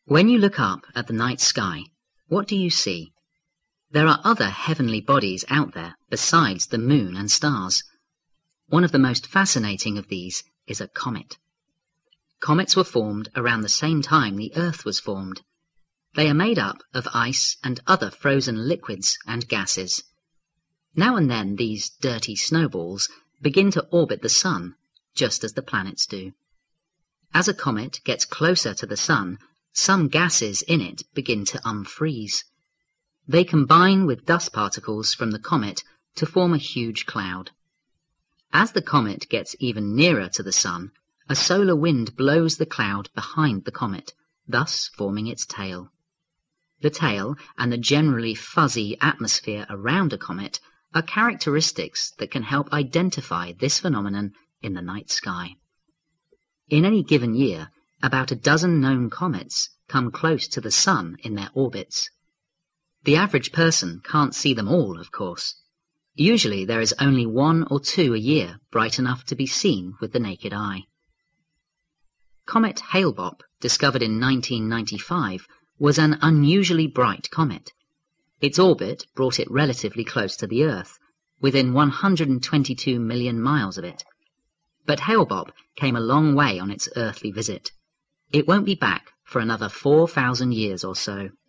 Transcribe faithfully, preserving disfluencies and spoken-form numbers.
When you look up at the night sky, what do you see? There are other heavenly bodies out there besides the moon and stars. One of the most fascinating of these is a comet. Comets were formed around the same time the Earth was formed. They are made up of ice and other frozen liquids and gases. Now and then these dirty snowballs begin to orbit the Sun, just as the planets do. As a comet gets closer to the Sun, some gases in it begin to unfreeze. They combine with dust particles from the comet to form a huge cloud. As the comet gets even nearer to the Sun, a solar wind blows the cloud behind the comet, thus forming its tail. The tail and the generally fuzzy atmosphere around a comet are characteristics that can help identify this phenomenon in the night sky. In any given year, about a dozen known comets come close to the Sun in their orbits. The average person can't see them all, of course. Usually there is only one or two a year bright enough to be seen with the naked eye. Comet Hale-Bopp, discovered in nineteen ninety-five, was an unusually bright comet. Its orbit brought it relatively close to the Earth, within one hundred twenty-two million miles of it. But Hale-Bopp came a long way on its earthly visit. It won't be back for another four thousand years or so.